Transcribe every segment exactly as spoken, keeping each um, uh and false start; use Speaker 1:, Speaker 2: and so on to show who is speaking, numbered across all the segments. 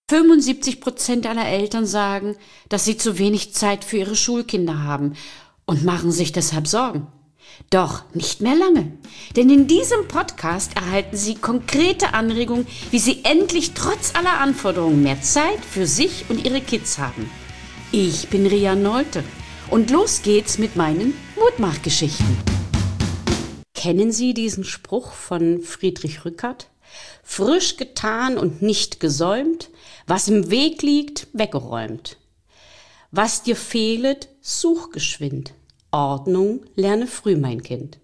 Speaker 1: fünfundsiebzig Prozent aller Eltern sagen, dass sie zu wenig Zeit für ihre Schulkinder haben und machen sich deshalb Sorgen. Doch nicht mehr lange, denn in diesem Podcast erhalten Sie konkrete Anregungen, wie Sie endlich trotz aller Anforderungen mehr Zeit für sich und Ihre Kids haben. Ich bin Ria Nolte und los geht's mit meinen Mutmachgeschichten. Kennen Sie diesen Spruch von Friedrich Rückert? Frisch getan und nicht gesäumt, was im Weg liegt, weggeräumt. Was dir fehlet, such geschwind. Ordnung, lerne früh, mein Kind.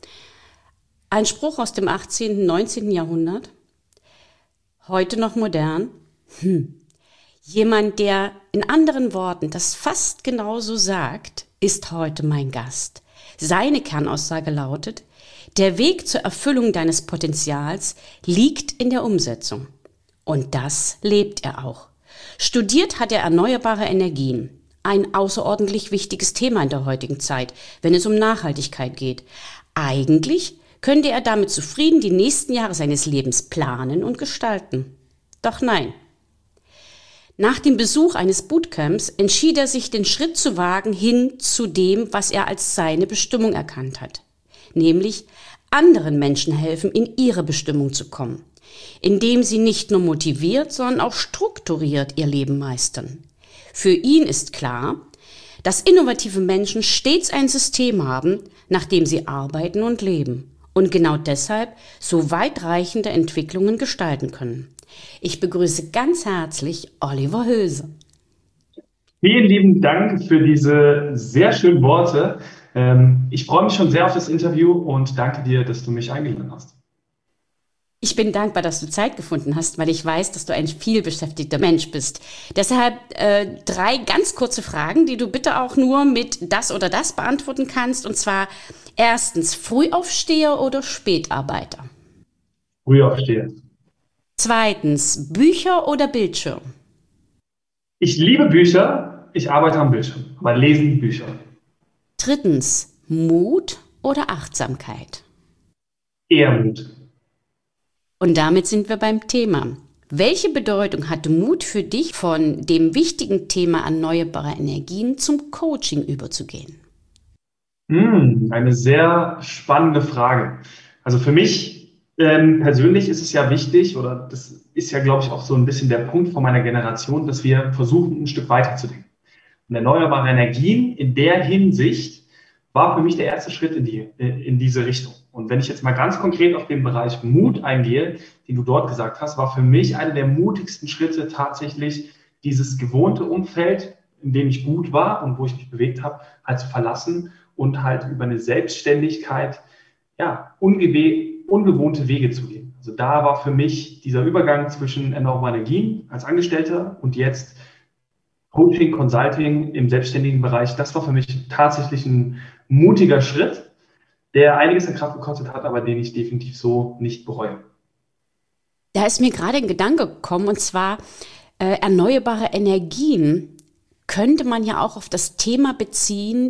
Speaker 1: Ein Spruch aus dem achtzehnten, neunzehnten Jahrhundert, heute noch modern. Hm. Jemand, der in anderen Worten das fast genauso sagt, ist heute mein Gast. Seine Kernaussage lautet: Der Weg zur Erfüllung deines Potenzials liegt in der Umsetzung. Und das lebt er auch. Studiert hat er erneuerbare Energien. Ein außerordentlich wichtiges Thema in der heutigen Zeit, wenn es um Nachhaltigkeit geht. Eigentlich könnte er damit zufrieden die nächsten Jahre seines Lebens planen und gestalten. Doch nein. Nach dem Besuch eines Bootcamps entschied er sich, den Schritt zu wagen hin zu dem, was er als seine Bestimmung erkannt hat. Nämlich anderen Menschen helfen, in ihre Bestimmung zu kommen, indem sie nicht nur motiviert, sondern auch strukturiert ihr Leben meistern. Für ihn ist klar, dass innovative Menschen stets ein System haben, nach dem sie arbeiten und leben und genau deshalb so weitreichende Entwicklungen gestalten können. Ich begrüße ganz herzlich Oliver Höse.
Speaker 2: Vielen lieben Dank für diese sehr schönen Worte. Ich freue mich schon sehr auf das Interview und danke dir, dass du mich eingeladen hast.
Speaker 1: Ich bin dankbar, dass du Zeit gefunden hast, weil ich weiß, dass du ein vielbeschäftigter Mensch bist. Deshalb äh, drei ganz kurze Fragen, die du bitte auch nur mit das oder das beantworten kannst. Und zwar erstens, Frühaufsteher oder Spätarbeiter?
Speaker 2: Frühaufsteher.
Speaker 1: Zweitens, Bücher oder Bildschirm?
Speaker 2: Ich liebe Bücher, ich arbeite am Bildschirm, aber lesen Bücher.
Speaker 1: Drittens, Mut oder Achtsamkeit?
Speaker 2: Eher Mut.
Speaker 1: Und damit sind wir beim Thema. Welche Bedeutung hatte Mut für dich, von dem wichtigen Thema erneuerbare Energien zum Coaching überzugehen?
Speaker 2: Hm, eine sehr spannende Frage. Also für mich ähm, persönlich ist es ja wichtig, oder das ist ja, glaube ich, auch so ein bisschen der Punkt von meiner Generation, dass wir versuchen, ein Stück weiterzudenken. Und erneuerbare Energien in der Hinsicht war für mich der erste Schritt in die, in diese Richtung. Und wenn ich jetzt mal ganz konkret auf den Bereich Mut eingehe, den du dort gesagt hast, war für mich einer der mutigsten Schritte tatsächlich, dieses gewohnte Umfeld, in dem ich gut war und wo ich mich bewegt habe, halt zu verlassen und halt über eine Selbstständigkeit, ja, ungewe- ungewohnte Wege zu gehen. Also da war für mich dieser Übergang zwischen erneuerbaren Energien als Angestellter und jetzt Coaching, Consulting im selbstständigen Bereich, das war für mich tatsächlich ein mutiger Schritt, der einiges an Kraft gekostet hat, aber den ich definitiv so nicht bereue.
Speaker 1: Da ist mir gerade ein Gedanke gekommen, und zwar äh, erneuerbare Energien könnte man ja auch auf das Thema beziehen,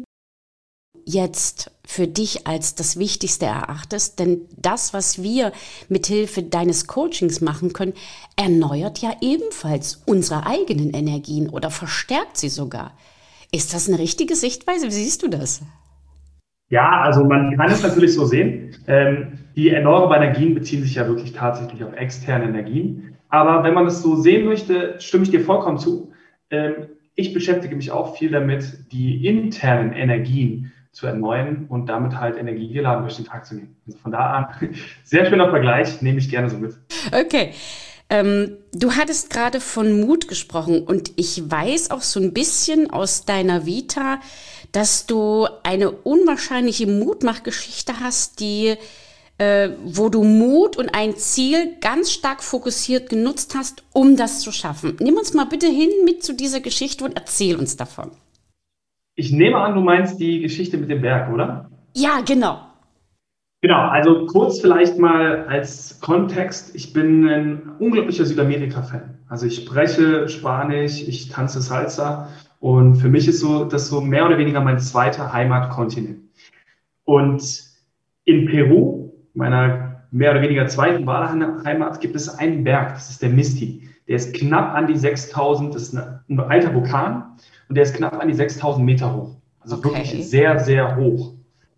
Speaker 1: jetzt für dich als das Wichtigste erachtest, denn das, was wir mithilfe deines Coachings machen können, erneuert ja ebenfalls unsere eigenen Energien oder verstärkt sie sogar. Ist das eine richtige Sichtweise? Wie siehst du das?
Speaker 2: Ja, also man kann es natürlich so sehen. Ähm, die erneuerbaren Energien beziehen sich ja wirklich tatsächlich auf externe Energien. Aber wenn man es so sehen möchte, stimme ich dir vollkommen zu. Ähm, ich beschäftige mich auch viel damit, die internen Energien zu erneuern und damit halt Energie geladen durch den Tag zu nehmen. Also von da an, sehr schöner Vergleich, nehme ich gerne so mit.
Speaker 1: Okay. Ähm, du hattest gerade von Mut gesprochen und ich weiß auch so ein bisschen aus deiner Vita, dass du eine unwahrscheinliche Mutmachgeschichte hast, die, äh, wo du Mut und ein Ziel ganz stark fokussiert genutzt hast, um das zu schaffen. Nimm uns mal bitte hin mit zu dieser Geschichte und erzähl uns davon.
Speaker 2: Ich nehme an, du meinst die Geschichte mit dem Berg, oder?
Speaker 1: Ja, genau.
Speaker 2: Genau, also kurz vielleicht mal als Kontext. Ich bin ein unglaublicher Südamerika-Fan. Also ich spreche Spanisch, ich tanze Salsa und für mich ist so das so mehr oder weniger mein zweiter Heimatkontinent. Und in Peru, meiner mehr oder weniger zweiten Wahlheimat, gibt es einen Berg, das ist der Misti. Der ist knapp an die sechstausend, das ist eine, ein alter Vulkan und der ist knapp an die sechstausend Meter hoch. Also wirklich
Speaker 1: Okay.
Speaker 2: sehr, sehr hoch.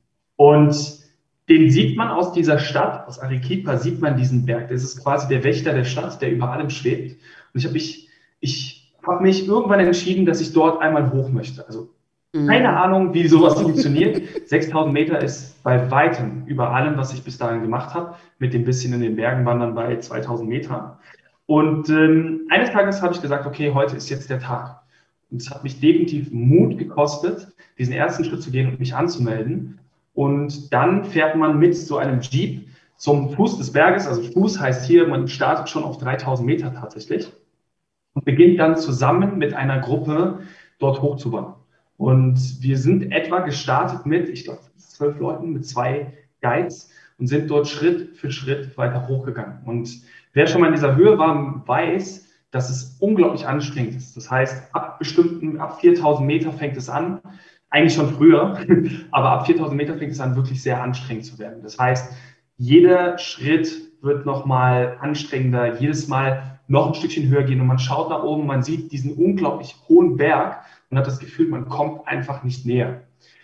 Speaker 2: Und den sieht man aus dieser Stadt, aus Arequipa sieht man diesen Berg. Das ist quasi der Wächter der Stadt, der über allem schwebt. Und ich habe mich, ich habe mich irgendwann entschieden, dass ich dort einmal hoch möchte. Also keine Ahnung, wie sowas funktioniert. sechstausend Meter ist bei weitem über allem, was ich bis dahin gemacht habe. Mit dem bisschen in den Bergen wandern bei zweitausend Metern. Und ähm, eines Tages habe ich gesagt, okay, heute ist jetzt der Tag. Und es hat mich definitiv Mut gekostet, diesen ersten Schritt zu gehen und mich anzumelden. Und dann fährt man mit so einem Jeep zum Fuß des Berges. Also Fuß heißt hier, man startet schon auf dreitausend Meter tatsächlich und beginnt dann zusammen mit einer Gruppe dort hochzuwandern. Und wir sind etwa gestartet mit, ich glaube, zwölf Leuten, mit zwei Guides und sind dort Schritt für Schritt weiter hochgegangen. Und wer schon mal in dieser Höhe war, weiß, dass es unglaublich anstrengend ist. Das heißt, ab bestimmten, ab viertausend Meter fängt es an, eigentlich schon früher, aber ab viertausend Meter fängt es an, wirklich sehr anstrengend zu werden. Das heißt, jeder Schritt wird nochmal anstrengender, jedes Mal noch ein Stückchen höher gehen und man schaut nach oben, man sieht diesen unglaublich hohen Berg und hat das Gefühl, man kommt einfach nicht näher.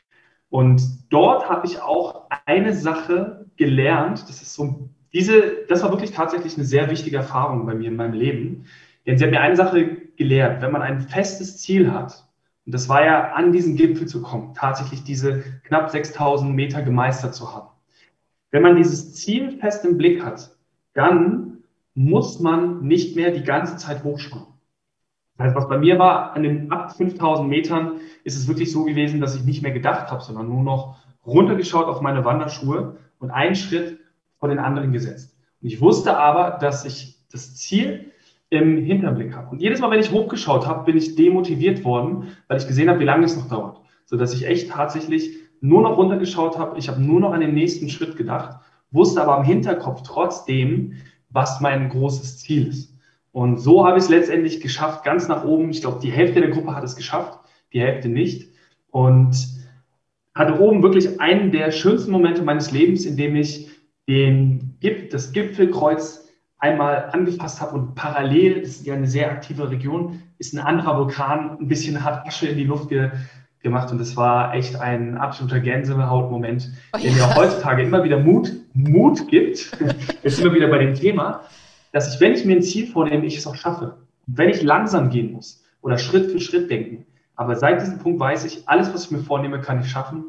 Speaker 2: Und dort habe ich auch eine Sache gelernt, das ist so, diese, das war wirklich tatsächlich eine sehr wichtige Erfahrung bei mir in meinem Leben, denn sie hat mir eine Sache gelehrt, wenn man ein festes Ziel hat, und das war ja, an diesen Gipfel zu kommen, tatsächlich diese knapp sechstausend Meter gemeistert zu haben. Wenn man dieses Ziel fest im Blick hat, dann muss man nicht mehr die ganze Zeit hochschauen. Das heißt, was bei mir war, an den ab fünftausend Metern ist es wirklich so gewesen, dass ich nicht mehr gedacht habe, sondern nur noch runtergeschaut auf meine Wanderschuhe und einen Schritt vor den anderen gesetzt. Und ich wusste aber, dass ich das Ziel im Hinterblick habe. Und jedes Mal, wenn ich hochgeschaut habe, bin ich demotiviert worden, weil ich gesehen habe, wie lange es noch dauert. Sodass ich echt tatsächlich nur noch runtergeschaut habe. Ich habe nur noch an den nächsten Schritt gedacht, wusste aber im Hinterkopf trotzdem, was mein großes Ziel ist. Und so habe ich es letztendlich geschafft, ganz nach oben. Ich glaube, die Hälfte der Gruppe hat es geschafft, die Hälfte nicht. Und hatte oben wirklich einen der schönsten Momente meines Lebens, in dem ich den, das Gipfelkreuz einmal angefasst habe und parallel, das ist ja eine sehr aktive Region, ist ein anderer Vulkan, ein bisschen hat Asche in die Luft ge gemacht und das war echt ein absoluter Gänsehautmoment, oh ja, der mir auch heutzutage immer wieder Mut, Mut gibt, jetzt immer wieder bei dem Thema, dass ich, wenn ich mir ein Ziel vornehme, ich es auch schaffe. Und wenn ich langsam gehen muss oder Schritt für Schritt denken, aber seit diesem Punkt weiß ich, alles, was ich mir vornehme, kann ich schaffen.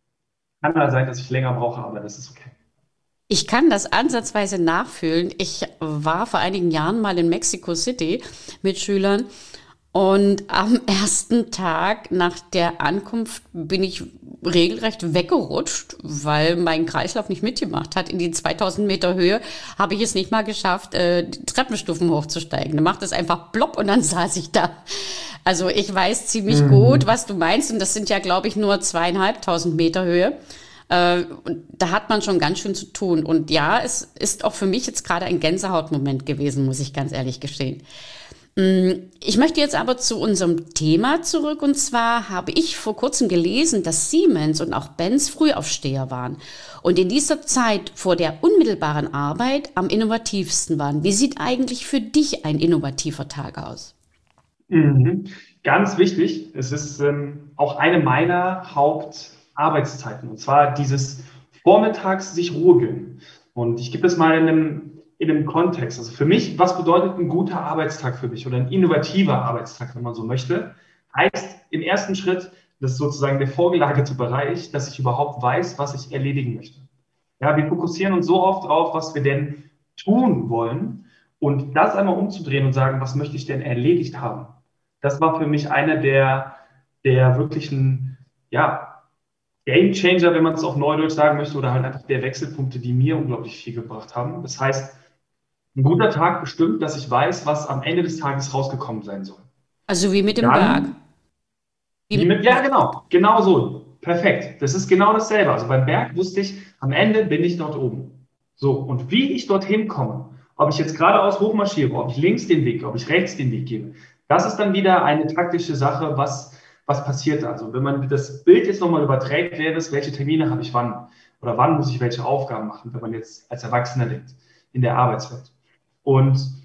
Speaker 2: Kann mal sein, dass ich länger brauche, aber das ist okay.
Speaker 1: Ich kann das ansatzweise nachfühlen. Ich war vor einigen Jahren mal in Mexico City mit Schülern und am ersten Tag nach der Ankunft bin ich regelrecht weggerutscht, weil mein Kreislauf nicht mitgemacht hat. In die zweitausend Meter Höhe habe ich es nicht mal geschafft, die Treppenstufen hochzusteigen. Dann macht es einfach plopp und dann saß ich da. Also ich weiß ziemlich mhm. gut, was du meinst und das sind ja, glaube ich, nur zweieinhalbtausend Meter Höhe. Und da hat man schon ganz schön zu tun. Und ja, es ist auch für mich jetzt gerade ein Gänsehautmoment gewesen, muss ich ganz ehrlich gestehen. Ich möchte jetzt aber zu unserem Thema zurück. Und zwar habe ich vor kurzem gelesen, dass Siemens und auch Benz Frühaufsteher waren und in dieser Zeit vor der unmittelbaren Arbeit am innovativsten waren. Wie sieht eigentlich für dich ein innovativer Tag aus?
Speaker 2: Mhm. Ganz wichtig, es ist ähm, auch eine meiner Haupt Arbeitszeiten, und zwar dieses Vormittags sich Ruhe gönnen. Und ich gebe das mal in einem, in einem Kontext. Also für mich, was bedeutet ein guter Arbeitstag für mich oder ein innovativer Arbeitstag, wenn man so möchte, heißt im ersten Schritt, das ist sozusagen der vorgelagerte Bereich, dass ich überhaupt weiß, was ich erledigen möchte. Ja, wir fokussieren uns so oft drauf, was wir denn tun wollen und das einmal umzudrehen und sagen, was möchte ich denn erledigt haben? Das war für mich einer der, der wirklichen, ja, Game Changer, wenn man es auf Neudeutsch sagen möchte, oder halt einfach der Wechselpunkte, die mir unglaublich viel gebracht haben. Das heißt, ein guter Tag bestimmt, dass ich weiß, was am Ende des Tages rausgekommen sein soll.
Speaker 1: Also wie mit dem Berg.
Speaker 2: Wie wie mit, ja, genau. Genau so. Perfekt. Das ist genau dasselbe. Also beim Berg wusste ich, am Ende bin ich dort oben. So, und wie ich dorthin komme, ob ich jetzt geradeaus hochmarschiere, ob ich links den Weg, ob ich rechts den Weg gebe, das ist dann wieder eine taktische Sache, was Was passiert also? Wenn man das Bild jetzt nochmal überträgt, wäre es, welche Termine habe ich wann? Oder wann muss ich welche Aufgaben machen, wenn man jetzt als Erwachsener denkt, in der Arbeitswelt? Und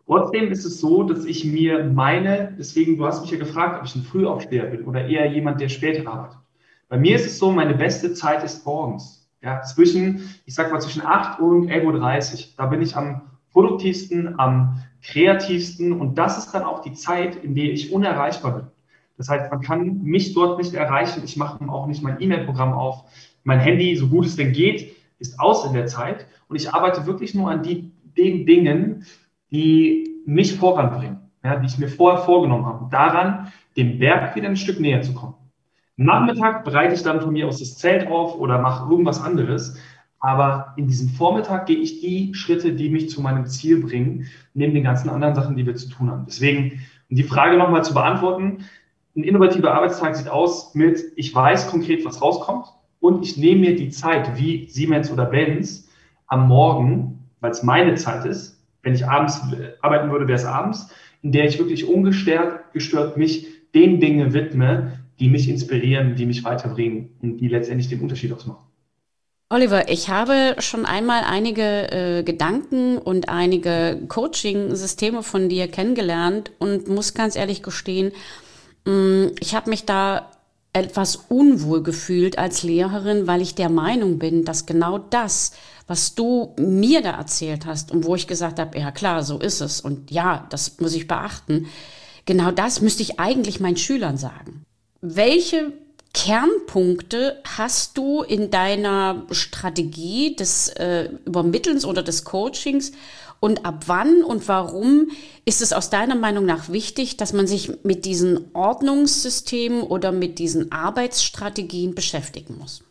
Speaker 2: Trotzdem ist es so, dass ich mir meine, deswegen, du hast mich ja gefragt, ob ich ein Frühaufsteher bin oder eher jemand, der später arbeitet. Bei mir ist es so, meine beste Zeit ist morgens. Ja, zwischen, ich sag mal, zwischen acht und elf Uhr dreißig. Da bin ich am produktivsten, am kreativsten und das ist dann auch die Zeit, in der ich unerreichbar bin. Das heißt, man kann mich dort nicht erreichen. Ich mache auch nicht mein E-Mail-Programm auf. Mein Handy, so gut es denn geht, ist aus in der Zeit und ich arbeite wirklich nur an die, den Dingen, die mich voranbringen, ja, die ich mir vorher vorgenommen habe, daran, dem Berg wieder ein Stück näher zu kommen. Am Nachmittag bereite ich dann von mir aus das Zelt auf oder mache irgendwas anderes, aber in diesem Vormittag gehe ich die Schritte, die mich zu meinem Ziel bringen, neben den ganzen anderen Sachen, die wir zu tun haben. Deswegen, um die Frage nochmal zu beantworten, ein innovativer Arbeitstag sieht aus mit, ich weiß konkret, was rauskommt und ich nehme mir die Zeit, wie Siemens oder Benz, am Morgen, weil es meine Zeit ist. Wenn ich abends arbeiten würde, wäre es abends, in der ich wirklich ungestört gestört mich den Dingen widme, die mich inspirieren, die mich weiterbringen und die letztendlich den Unterschied ausmachen.
Speaker 1: Oliver, ich habe schon einmal einige äh, Gedanken und einige Coaching-Systeme von dir kennengelernt und muss ganz ehrlich gestehen, mh, ich habe mich da etwas unwohl gefühlt als Lehrerin, weil ich der Meinung bin, dass genau das, was du mir da erzählt hast und wo ich gesagt habe, ja klar, so ist es und ja, das muss ich beachten, genau das müsste ich eigentlich meinen Schülern sagen. Welche Kernpunkte hast du in deiner Strategie des äh, Übermittelns oder des Coachings und ab wann und warum ist es aus deiner Meinung nach wichtig, dass man sich mit diesen Ordnungssystemen oder mit diesen Arbeitsstrategien beschäftigen muss?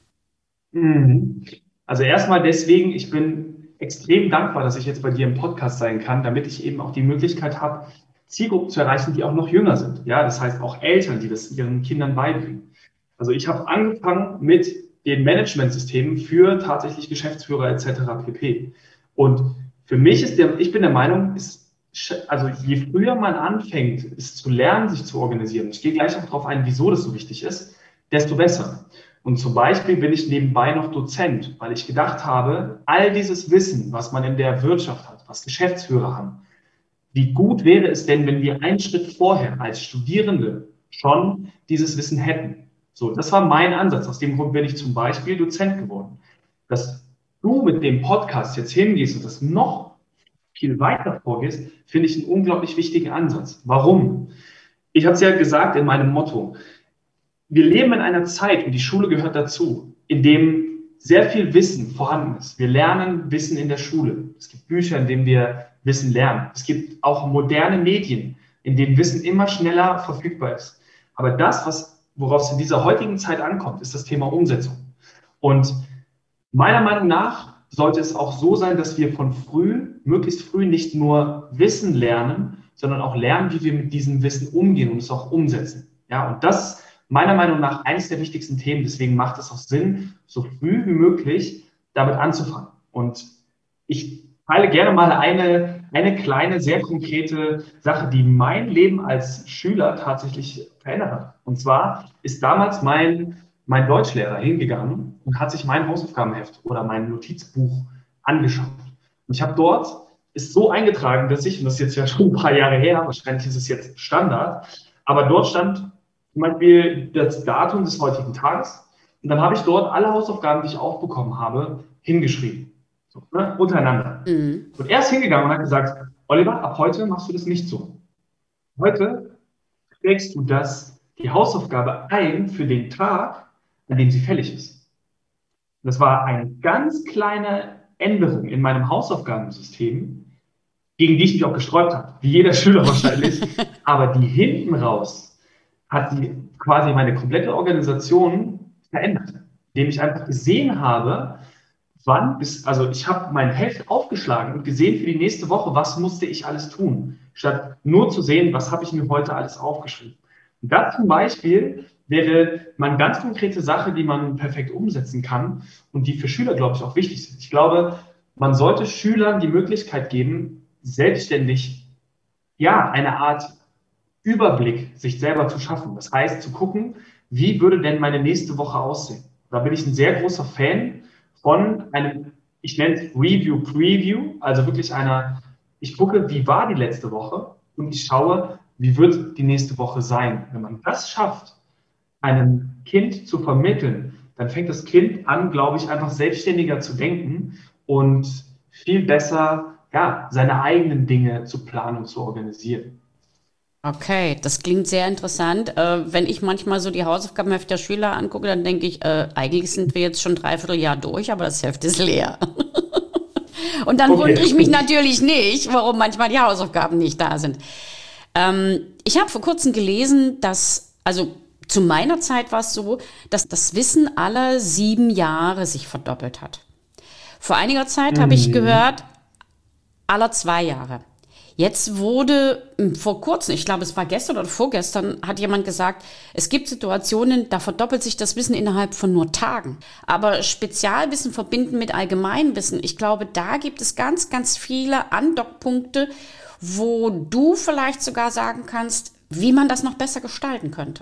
Speaker 2: Mhm. Also erstmal deswegen, ich bin extrem dankbar, dass ich jetzt bei dir im Podcast sein kann, damit ich eben auch die Möglichkeit habe, Zielgruppen zu erreichen, die auch noch jünger sind. Ja, das heißt auch Eltern, die das ihren Kindern beibringen. Also ich habe angefangen mit den Managementsystemen für tatsächlich Geschäftsführer et cetera pp. Und für mich ist der, ich bin der Meinung, ist, also je früher man anfängt, es zu lernen, sich zu organisieren, ich gehe gleich auch darauf ein, wieso das so wichtig ist, desto besser. Und zum Beispiel bin ich nebenbei noch Dozent, weil ich gedacht habe, all dieses Wissen, was man in der Wirtschaft hat, was Geschäftsführer haben, wie gut wäre es denn, wenn wir einen Schritt vorher als Studierende schon dieses Wissen hätten? So, das war mein Ansatz. Aus dem Grund bin ich zum Beispiel Dozent geworden. Dass du mit dem Podcast jetzt hingehst und das noch viel weiter vorgehst, finde ich einen unglaublich wichtigen Ansatz. Warum? Ich habe es ja gesagt in meinem Motto. Wir leben in einer Zeit, und die Schule gehört dazu, in dem sehr viel Wissen vorhanden ist. Wir lernen Wissen in der Schule. Es gibt Bücher, in denen wir Wissen lernen. Es gibt auch moderne Medien, in denen Wissen immer schneller verfügbar ist. Aber das, was, worauf es in dieser heutigen Zeit ankommt, ist das Thema Umsetzung. Und meiner Meinung nach sollte es auch so sein, dass wir von früh, möglichst früh nicht nur Wissen lernen, sondern auch lernen, wie wir mit diesem Wissen umgehen und es auch umsetzen. Ja, und das ist meiner Meinung nach eines der wichtigsten Themen. Deswegen macht es auch Sinn, so früh wie möglich damit anzufangen. Und ich teile gerne mal eine, eine kleine, sehr konkrete Sache, die mein Leben als Schüler tatsächlich verändert hat. Und zwar ist damals mein, mein Deutschlehrer hingegangen und hat sich mein Hausaufgabenheft oder mein Notizbuch angeschaut. Und ich habe dort, ist so eingetragen, dass ich, und das ist jetzt ja schon ein paar Jahre her, wahrscheinlich ist es jetzt Standard, aber dort stand zum Beispiel das Datum des heutigen Tages und dann habe ich dort alle Hausaufgaben, die ich aufbekommen habe, hingeschrieben. So, ne, untereinander. Mhm. Und er ist hingegangen und hat gesagt, Oliver, ab heute machst du das nicht so. Heute trägst du das, die Hausaufgabe ein für den Tag, an dem sie fällig ist. Das war eine ganz kleine Änderung in meinem Hausaufgabensystem, gegen die ich mich auch gesträubt habe, wie jeder Schüler wahrscheinlich, aber die hinten raus hat die quasi meine komplette Organisation verändert, indem ich einfach gesehen habe, wann bis, also ich habe mein Heft aufgeschlagen und gesehen für die nächste Woche, was musste ich alles tun, statt nur zu sehen, was habe ich mir heute alles aufgeschrieben. Und das zum Beispiel wäre mal eine ganz konkrete Sache, die man perfekt umsetzen kann und die für Schüler, glaube ich, auch wichtig sind. Ich glaube, man sollte Schülern die Möglichkeit geben, selbstständig, ja, eine Art Überblick sich selber zu schaffen. Das heißt, zu gucken, wie würde denn meine nächste Woche aussehen? Da bin ich ein sehr großer Fan von einem, ich nenne es Review Preview, also wirklich einer ich gucke, wie war die letzte Woche und ich schaue, wie wird die nächste Woche sein. Wenn man das schafft, einem Kind zu vermitteln, dann fängt das Kind an, glaube ich, einfach selbstständiger zu denken und viel besser, ja, seine eigenen Dinge zu planen und zu organisieren.
Speaker 1: Okay, das klingt sehr interessant. Äh, wenn ich manchmal so die Hausaufgabenhefte der Schüler angucke, dann denke ich, äh, eigentlich sind wir jetzt schon dreiviertel Jahr durch, aber das Heft ist leer. Und dann
Speaker 2: Okay.
Speaker 1: wundere ich mich natürlich nicht, warum manchmal die Hausaufgaben nicht da sind. Ähm, ich habe vor kurzem gelesen, dass, also zu meiner Zeit war es so, dass das Wissen aller sieben Jahre sich verdoppelt hat. Vor einiger Zeit habe ich
Speaker 2: Mhm.
Speaker 1: gehört, aller zwei Jahre. Jetzt wurde hm, vor kurzem, ich glaube, es war gestern oder vorgestern, hat jemand gesagt, es gibt Situationen, da verdoppelt sich das Wissen innerhalb von nur Tagen. Aber Spezialwissen verbinden mit Allgemeinwissen, ich glaube, da gibt es ganz, ganz viele Andockpunkte, wo du vielleicht sogar sagen kannst, wie man das noch besser gestalten könnte.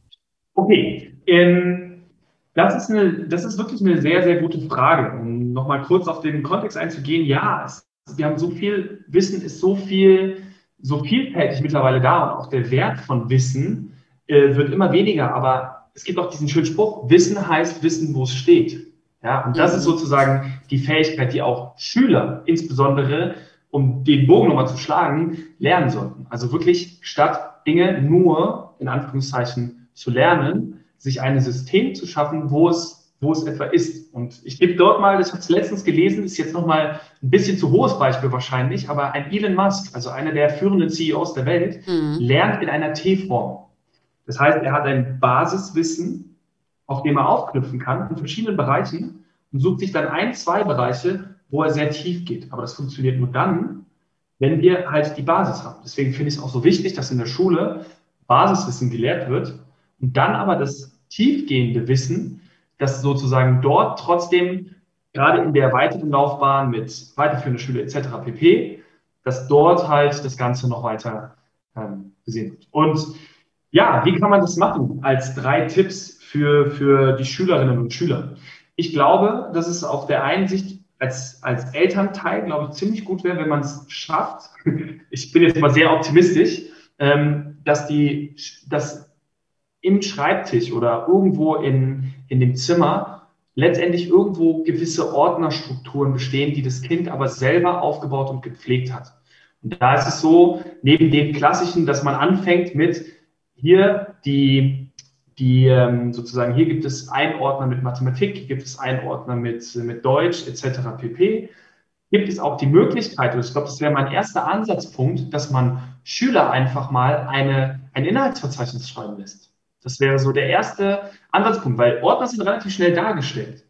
Speaker 2: Okay, ähm, das ist eine, das ist wirklich eine sehr, sehr gute Frage. Um nochmal kurz auf den Kontext einzugehen, ja, es, wir haben so viel, Wissen ist so viel, so vielfältig mittlerweile da und auch der Wert von Wissen äh, wird immer weniger. Aber es gibt auch diesen schönen Spruch, Wissen heißt Wissen, wo es steht. Ja, und das ist
Speaker 1: Mhm.
Speaker 2: sozusagen die Fähigkeit, die auch Schüler insbesondere, um den Bogen nochmal zu schlagen, lernen sollten. Also wirklich statt Dinge nur in Anführungszeichen zu lernen, sich ein System zu schaffen, wo es, wo es etwa ist. Und ich gebe dort mal, das habe ich letztens gelesen, ist jetzt nochmal ein bisschen zu hohes Beispiel wahrscheinlich, aber ein Elon Musk, also einer der führenden C E Os der Welt,
Speaker 1: Mhm.
Speaker 2: lernt in einer T-Form. Das heißt, er hat ein Basiswissen, auf dem er aufknüpfen kann in verschiedenen Bereichen und sucht sich dann ein, zwei Bereiche, wo er sehr tief geht. Aber das funktioniert nur dann, wenn wir halt die Basis haben. Deswegen finde ich es auch so wichtig, dass in der Schule Basiswissen gelehrt wird und dann aber das tiefgehende Wissen, das sozusagen dort trotzdem, gerade in der weiteren Laufbahn mit weiterführender Schule et cetera pp., dass dort halt das Ganze noch weiter ähm, gesehen wird. Und ja, wie kann man das machen als drei Tipps für, für die Schülerinnen und Schüler? Ich glaube, dass es auf der einen Sicht als, als Elternteil, glaube ich, ziemlich gut wäre, wenn man es schafft. Ich bin jetzt mal sehr optimistisch, ähm, dass die, dass im Schreibtisch oder irgendwo in, in dem Zimmer letztendlich irgendwo gewisse Ordnerstrukturen bestehen, die das Kind aber selber aufgebaut und gepflegt hat. Und da ist es so, neben dem Klassischen, dass man anfängt mit hier die, die ähm, sozusagen, hier gibt es einen Ordner mit Mathematik, hier gibt es einen Ordner mit, mit Deutsch et cetera pp. Gibt es auch die Möglichkeit, und ich glaube, das wäre mein erster Ansatzpunkt, dass man Schüler einfach mal eine, ein Inhaltsverzeichnis schreiben lässt. Das wäre so der erste Ansatzpunkt, weil Ordner sind relativ schnell dargestellt.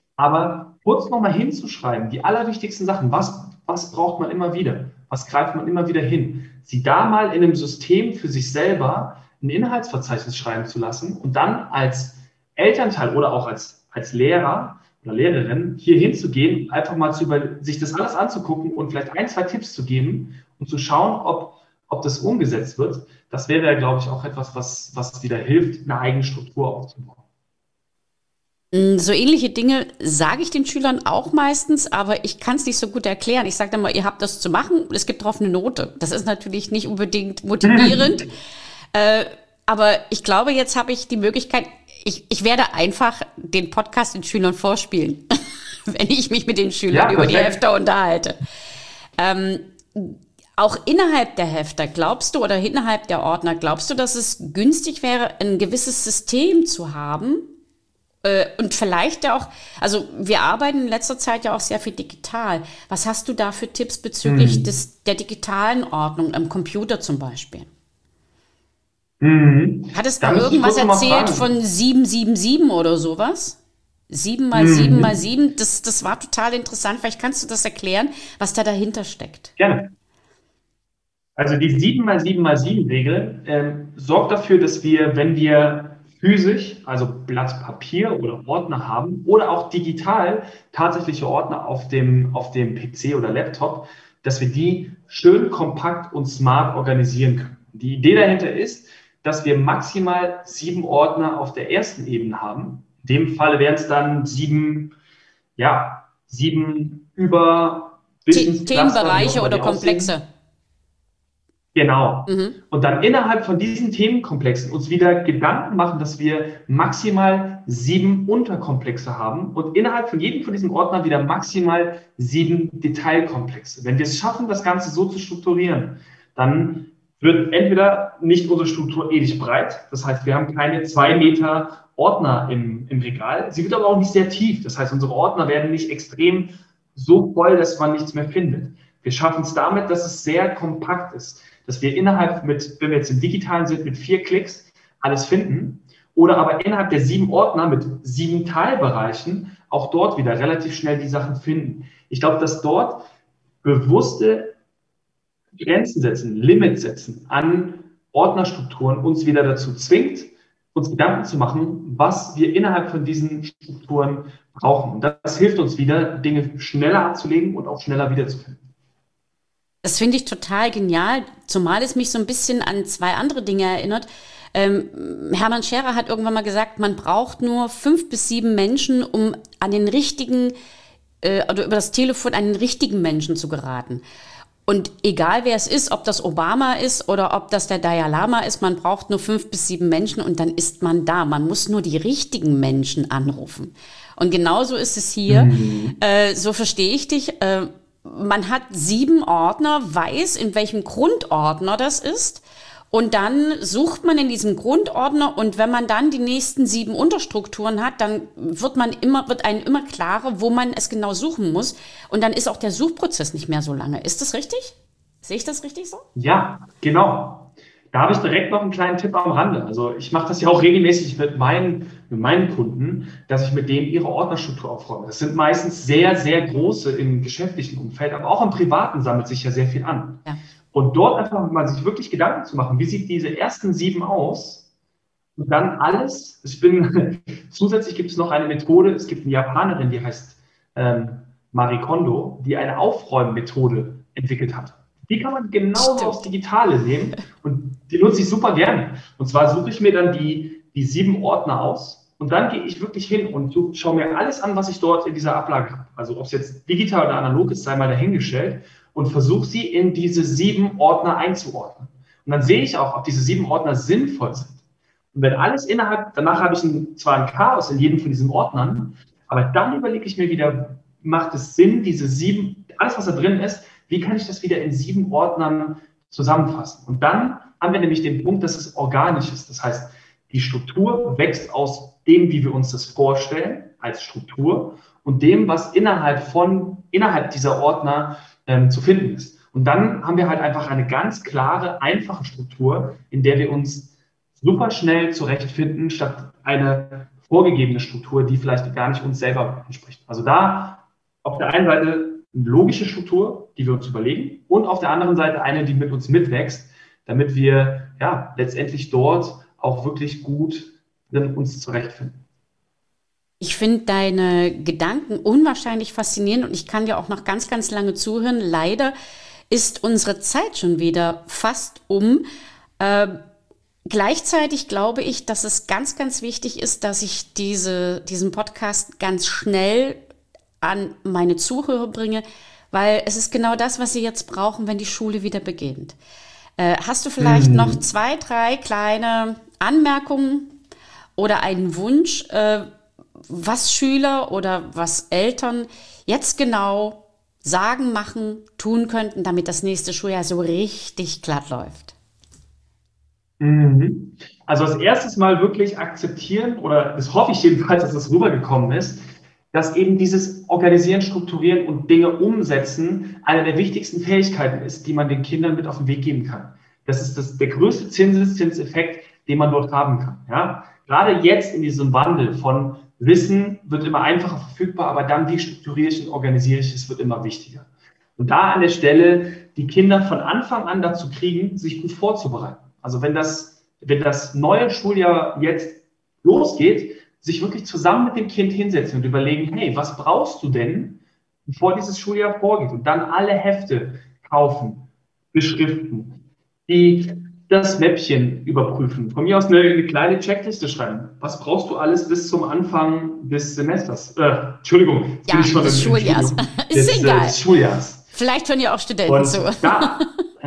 Speaker 2: Aber kurz nochmal hinzuschreiben, die allerwichtigsten Sachen, was, was braucht man immer wieder? Was greift man immer wieder hin? Sie da mal in einem System für sich selber ein Inhaltsverzeichnis schreiben zu lassen und dann als Elternteil oder auch als, als Lehrer oder Lehrerin hier hinzugehen, einfach mal zu über, sich das alles anzugucken und vielleicht ein, zwei Tipps zu geben und zu schauen, ob, ob das umgesetzt wird. Das wäre, ja, glaube ich, auch etwas, was, was wieder hilft, eine eigene Struktur aufzubauen.
Speaker 1: Mm, So ähnliche Dinge sage ich den Schülern auch meistens, aber ich kann es nicht so gut erklären. Ich sage dann mal, ihr habt das zu machen, es gibt drauf eine Note. Das ist natürlich nicht unbedingt motivierend, äh, aber ich glaube, jetzt habe ich die Möglichkeit, ich, ich werde einfach den Podcast den Schülern vorspielen, wenn ich mich mit den Schülern
Speaker 2: Ja,
Speaker 1: über die
Speaker 2: perfekt.
Speaker 1: Hefte unterhalte. Ähm, Auch innerhalb der Hefte, glaubst du, oder innerhalb der Ordner, glaubst du, dass es günstig wäre, ein gewisses System zu haben? Äh, und vielleicht ja auch, also wir arbeiten in letzter Zeit ja auch sehr viel digital. Was hast du da für Tipps bezüglich
Speaker 2: Hm.
Speaker 1: des, der digitalen Ordnung am Computer zum Beispiel?
Speaker 2: Mhm.
Speaker 1: Hattest
Speaker 2: Da
Speaker 1: mal
Speaker 2: müsste ich
Speaker 1: irgendwas
Speaker 2: kurz nochmal
Speaker 1: erzählt
Speaker 2: fragen.
Speaker 1: von sieben sieben sieben oder sowas? Sieben mal sieben mal
Speaker 2: Mhm.
Speaker 1: sieben, das, das war total interessant. Vielleicht kannst du das erklären, was da dahinter steckt.
Speaker 2: Gerne. Also die sieben mal sieben mal sieben Regel ähm, sorgt dafür, dass wir, wenn wir physisch, also Blatt Papier oder Ordner haben oder auch digital tatsächliche Ordner auf dem, auf dem P C oder Laptop, dass wir die schön kompakt und smart organisieren können. Die Idee dahinter ist, dass wir maximal sieben Ordner auf der ersten Ebene haben. In dem Fall wären es dann sieben, ja, sieben über Wissenscluster,
Speaker 1: Themenbereiche oder Komplexe.
Speaker 2: Genau. Mhm. Und dann innerhalb von diesen Themenkomplexen uns wieder Gedanken machen, dass wir maximal sieben Unterkomplexe haben und innerhalb von jedem von diesen Ordnern wieder maximal sieben Detailkomplexe. Wenn wir es schaffen, das Ganze so zu strukturieren, dann wird entweder nicht unsere Struktur ewig breit, das heißt, wir haben keine zwei Meter Ordner im, im Regal, sie wird aber auch nicht sehr tief, das heißt, unsere Ordner werden nicht extrem so voll, dass man nichts mehr findet. Wir schaffen es damit, dass es sehr kompakt ist, dass wir innerhalb mit, wenn wir jetzt im Digitalen sind, mit vier Klicks alles finden oder aber innerhalb der sieben Ordner mit sieben Teilbereichen auch dort wieder relativ schnell die Sachen finden. Ich glaube, dass dort bewusste Grenzen setzen, Limits setzen an Ordnerstrukturen uns wieder dazu zwingt, uns Gedanken zu machen, was wir innerhalb von diesen Strukturen brauchen. Und das hilft uns wieder, Dinge schneller abzulegen und auch schneller wiederzufinden.
Speaker 1: Das finde ich total genial, zumal es mich so ein bisschen an zwei andere Dinge erinnert. Ähm, Hermann Scherer hat irgendwann mal gesagt, man braucht nur fünf bis sieben Menschen, um an den richtigen, äh, oder über das Telefon an den richtigen Menschen zu geraten. Und egal wer es ist, ob das Obama ist oder ob das der Dalai Lama ist, man braucht nur fünf bis sieben Menschen und dann ist man da. Man muss nur die richtigen Menschen anrufen. Und genauso ist es hier. Mhm. Äh, so verstehe ich dich. Äh, Man hat sieben Ordner, weiß, in welchem Grundordner das ist. Und dann sucht man in diesem Grundordner und wenn man dann die nächsten sieben Unterstrukturen hat, dann wird man immer, wird einem immer klarer, wo man es genau suchen muss. Und dann ist auch der Suchprozess nicht mehr so lange. Ist das richtig? Sehe ich das richtig so?
Speaker 2: Ja, genau. Da habe ich direkt noch einen kleinen Tipp am Rande. Also ich mache das ja auch regelmäßig mit meinen, mit meinen Kunden, dass ich mit denen ihre Ordnerstruktur aufräume. Das sind meistens sehr, sehr große im geschäftlichen Umfeld, aber auch im privaten sammelt sich ja sehr viel an. Ja. Und dort einfach mal sich wirklich Gedanken zu machen, wie sieht diese ersten sieben aus? Und dann alles, ich bin, zusätzlich gibt es noch eine Methode, es gibt eine Japanerin, die heißt ähm, Marie Kondo, die eine Aufräummethode entwickelt hat. Die kann man genauso aufs Digitale nehmen und die nutze ich super gerne. Und zwar suche ich mir dann die, die sieben Ordner aus und dann gehe ich wirklich hin und schaue mir alles an, was ich dort in dieser Ablage habe. Also ob es jetzt digital oder analog ist, sei mal dahingestellt und versuche sie in diese sieben Ordner einzuordnen. Und dann sehe ich auch, ob diese sieben Ordner sinnvoll sind. Und wenn alles innerhalb, danach habe ich ein, zwar ein Chaos in jedem von diesen Ordnern, aber dann überlege ich mir wieder, macht es Sinn, diese sieben, alles was da drin ist, wie kann ich das wieder in sieben Ordnern zusammenfassen? Und dann haben wir nämlich den Punkt, dass es organisch ist. Das heißt, die Struktur wächst aus dem, wie wir uns das vorstellen, als Struktur und dem, was innerhalb von, innerhalb dieser Ordner ähm, zu finden ist. Und dann haben wir halt einfach eine ganz klare, einfache Struktur, in der wir uns super schnell zurechtfinden, statt eine vorgegebene Struktur, die vielleicht gar nicht uns selber entspricht. Also da auf der einen Seite eine logische Struktur, die wir uns überlegen, und auf der anderen Seite eine, die mit uns mitwächst, damit wir ja letztendlich dort auch wirklich gut drin uns zurechtfinden.
Speaker 1: Ich finde deine Gedanken unwahrscheinlich faszinierend und ich kann dir auch noch ganz, ganz lange zuhören. Leider ist unsere Zeit schon wieder fast um. Äh, gleichzeitig glaube ich, dass es ganz, ganz wichtig ist, dass ich diese, diesen Podcast ganz schnell an meine Zuhörer bringe, weil es ist genau das, was sie jetzt brauchen, wenn die Schule wieder beginnt. Äh, hast du vielleicht mhm. noch zwei, drei kleine Anmerkungen oder einen Wunsch, äh, was Schüler oder was Eltern jetzt genau sagen, machen, tun könnten, damit das nächste Schuljahr so richtig glatt läuft?
Speaker 2: Mhm. Also als erstes mal wirklich akzeptieren, oder das hoffe ich jedenfalls, dass das rübergekommen ist, dass eben dieses Organisieren, Strukturieren und Dinge umsetzen eine der wichtigsten Fähigkeiten ist, die man den Kindern mit auf den Weg geben kann. Das ist das, der größte Zinseszinseffekt, den man dort haben kann. Ja? Gerade jetzt in diesem Wandel von Wissen wird immer einfacher verfügbar, aber dann, wie strukturiere ich und organisiere ich es, wird immer wichtiger. Und da an der Stelle die Kinder von Anfang an dazu kriegen, sich gut vorzubereiten. Also wenn das, wenn das neue Schuljahr jetzt losgeht, sich wirklich zusammen mit dem Kind hinsetzen und überlegen, hey, was brauchst du denn, bevor dieses Schuljahr vorgeht? Und dann alle Hefte kaufen, beschriften, die, das Mäppchen überprüfen. Von mir aus eine, eine kleine Checkliste schreiben. Was brauchst du alles bis zum Anfang des Semesters? Äh, Entschuldigung,
Speaker 1: jetzt ja, bin ich schon des im, Schuljahrs. Ist
Speaker 2: des,
Speaker 1: egal.
Speaker 2: Des Schuljahrs.
Speaker 1: Vielleicht hören ja auch Studenten
Speaker 2: Und
Speaker 1: zu.
Speaker 2: da,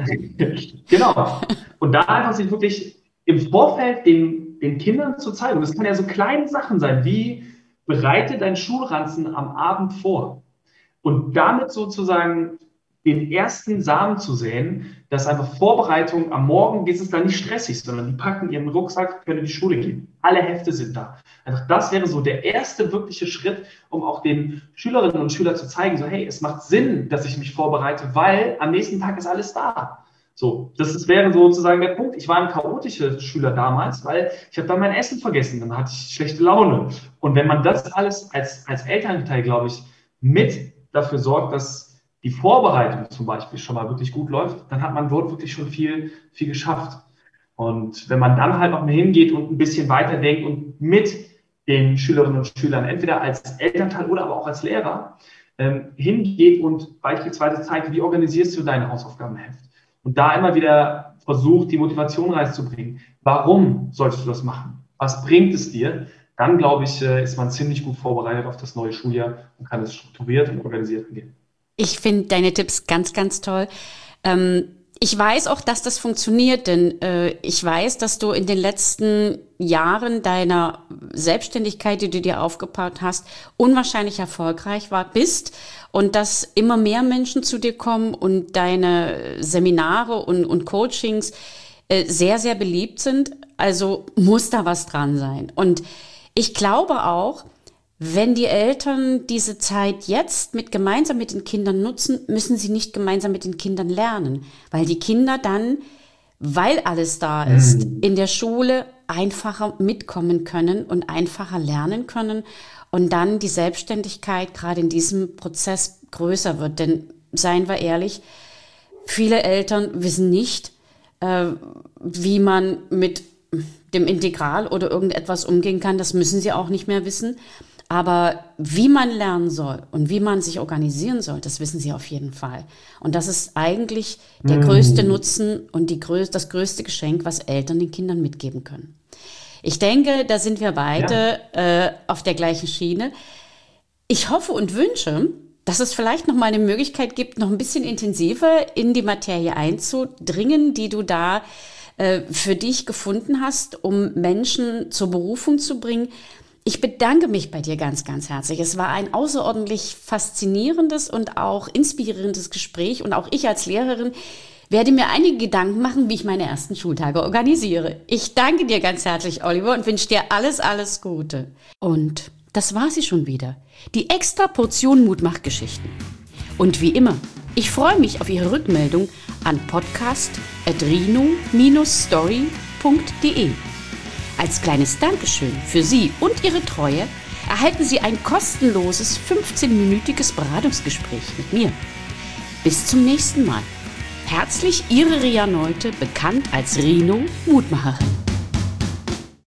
Speaker 2: genau. Und da einfach sich wirklich im Vorfeld den, den Kindern zu zeigen. Und das kann ja so kleine Sachen sein, wie bereite deinen Schulranzen am Abend vor. Und damit sozusagen den ersten Samen zu säen, dass einfach Vorbereitung am Morgen ist es dann nicht stressig, sondern die packen ihren Rucksack, können in die Schule gehen. Alle Hefte sind da. Einfach das wäre so der erste wirkliche Schritt, um auch den Schülerinnen und Schülern zu zeigen, so hey, es macht Sinn, dass ich mich vorbereite, weil am nächsten Tag ist alles da. So, das ist, wäre sozusagen der Punkt. Ich war ein chaotischer Schüler damals, weil ich habe dann mein Essen vergessen, dann hatte ich schlechte Laune. Und wenn man das alles als, als Elternteil, glaube ich, mit dafür sorgt, dass die Vorbereitung zum Beispiel schon mal wirklich gut läuft, dann hat man dort wirklich schon viel, viel geschafft. Und wenn man dann halt noch mal hingeht und ein bisschen weiterdenkt und mit den Schülerinnen und Schülern, entweder als Elternteil oder aber auch als Lehrer, ähm, hingeht und beispielsweise zeigt, wie organisierst du dein Hausaufgabenheft? Und da immer wieder versucht, die Motivation reinzubringen. Warum solltest du das machen? Was bringt es dir? Dann, glaube ich, ist man ziemlich gut vorbereitet auf das neue Schuljahr und kann es strukturiert und organisiert angehen.
Speaker 1: Ich finde deine Tipps ganz, ganz toll. Ähm, ich weiß auch, dass das funktioniert, denn äh, ich weiß, dass du in den letzten Jahren deiner Selbstständigkeit, die du dir aufgebaut hast, unwahrscheinlich erfolgreich war, bist und dass immer mehr Menschen zu dir kommen und deine Seminare und, und Coachings äh, sehr, sehr beliebt sind. Also muss da was dran sein. Und ich glaube auch, wenn die Eltern diese Zeit jetzt mit gemeinsam mit den Kindern nutzen, müssen sie nicht gemeinsam mit den Kindern lernen, weil die Kinder dann, weil alles da ist, mhm. in der Schule einfacher mitkommen können und einfacher lernen können und dann die Selbstständigkeit gerade in diesem Prozess größer wird. Denn seien wir ehrlich, viele Eltern wissen nicht, äh, wie man mit dem Integral oder irgendetwas umgehen kann. Das müssen sie auch nicht mehr wissen. Aber wie man lernen soll und wie man sich organisieren soll, das wissen sie auf jeden Fall. Und das ist eigentlich der mm. größte Nutzen und die größ- das größte Geschenk, was Eltern den Kindern mitgeben können. Ich denke, da sind wir beide ja. äh, auf der gleichen Schiene. Ich hoffe und wünsche, dass es vielleicht noch mal eine Möglichkeit gibt, noch ein bisschen intensiver in die Materie einzudringen, die du da äh, für dich gefunden hast, um Menschen zur Berufung zu bringen. Ich bedanke mich bei dir ganz, ganz herzlich. Es war ein außerordentlich faszinierendes und auch inspirierendes Gespräch. Und auch ich als Lehrerin werde mir einige Gedanken machen, wie ich meine ersten Schultage organisiere. Ich danke dir ganz herzlich, Oliver, und wünsche dir alles, alles Gute. Und das war sie schon wieder. Die extra Portion Mutmachgeschichten. Und wie immer, ich freue mich auf Ihre Rückmeldung an podcast at rino dash story punkt de. Als kleines Dankeschön für Sie und Ihre Treue erhalten Sie ein kostenloses fünfzehnminütiges Beratungsgespräch mit mir. Bis zum nächsten Mal. Herzlich Ihre Ria Neute, bekannt als Rino Mutmacherin.